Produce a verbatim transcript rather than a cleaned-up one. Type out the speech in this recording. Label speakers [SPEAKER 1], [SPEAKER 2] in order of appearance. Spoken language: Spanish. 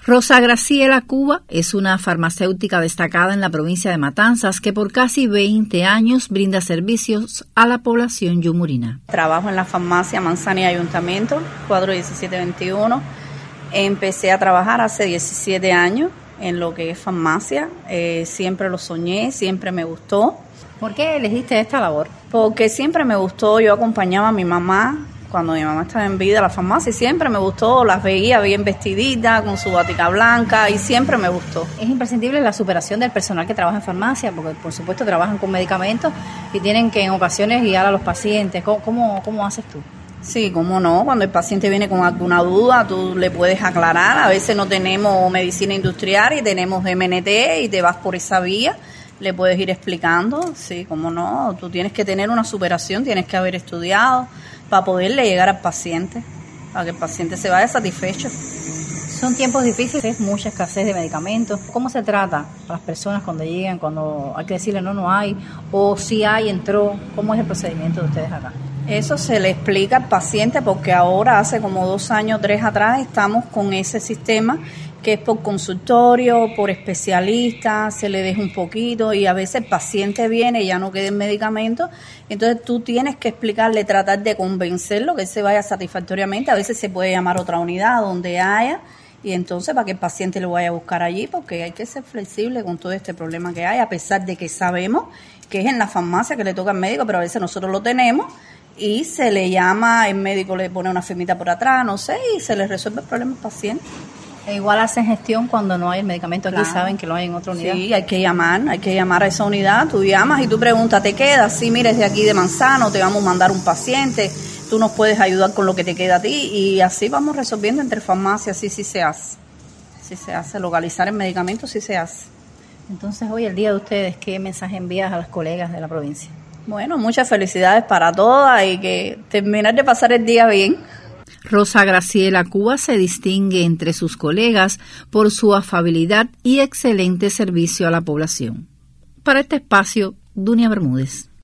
[SPEAKER 1] Rosa Graciela Cuba es una farmacéutica destacada en la provincia de Matanzas que por casi veinte años brinda servicios a la población yumurina.
[SPEAKER 2] Trabajo en la farmacia Manzana y Ayuntamiento, cuadro diecisiete veintiuno. Empecé a trabajar hace diecisiete años en lo que es farmacia. Eh, siempre lo soñé, siempre me gustó.
[SPEAKER 1] ¿Por qué elegiste esta labor?
[SPEAKER 2] Porque siempre me gustó, yo acompañaba a mi mamá cuando mi mamá estaba en vida a la farmacia y siempre me gustó, las veía bien vestiditas, con su batica blanca y siempre me gustó.
[SPEAKER 1] Es imprescindible la superación del personal que trabaja en farmacia, porque por supuesto trabajan con medicamentos y tienen que en ocasiones guiar a los pacientes. ¿Cómo, cómo, cómo haces tú?
[SPEAKER 2] Sí, cómo no, cuando el paciente viene con alguna duda, tú le puedes aclarar. A veces no tenemos medicina industrial y tenemos M N T y te vas por esa vía. Le puedes ir explicando, sí, cómo no, tú tienes que tener una superación, tienes que haber estudiado para poderle llegar al paciente, para que el paciente se vaya satisfecho.
[SPEAKER 1] Son tiempos difíciles, mucha escasez de medicamentos. ¿Cómo se trata a las personas cuando llegan, cuando hay que decirle no, no hay, o si hay, entró? ¿Cómo es el procedimiento de ustedes acá?
[SPEAKER 2] Eso se le explica al paciente porque ahora, hace como dos años, tres atrás, estamos con ese sistema que es por consultorio, por especialista, se le deja un poquito y a veces el paciente viene y ya no queda el medicamento, entonces tú tienes que explicarle, tratar de convencerlo que él se vaya satisfactoriamente. A veces se puede llamar a otra unidad donde haya y entonces para que el paciente lo vaya a buscar allí, porque hay que ser flexible con todo este problema que hay, a pesar de que sabemos que es en la farmacia que le toca al médico, pero a veces nosotros lo tenemos y se le llama, el médico le pone una firmita por atrás, no sé, y se le resuelve el problema al paciente.
[SPEAKER 1] E igual hacen gestión cuando no hay el medicamento aquí, claro. Saben que lo hay en otra unidad.
[SPEAKER 2] Sí, hay que llamar, hay que llamar a esa unidad, tú llamas y tú preguntas, ¿te queda? Sí, mire, es de aquí de Manzano, te vamos a mandar un paciente, tú nos puedes ayudar con lo que te queda a ti y así vamos resolviendo entre farmacias, sí, sí se hace, sí se hace, localizar el medicamento sí se hace.
[SPEAKER 1] Entonces hoy, el día de ustedes, ¿qué mensaje envías a las colegas de la provincia?
[SPEAKER 2] Bueno, muchas felicidades para todas y que terminar de pasar el día bien.
[SPEAKER 1] Rosa Graciela Cuba se distingue entre sus colegas por su afabilidad y excelente servicio a la población. Para este espacio, Dunia Bermúdez.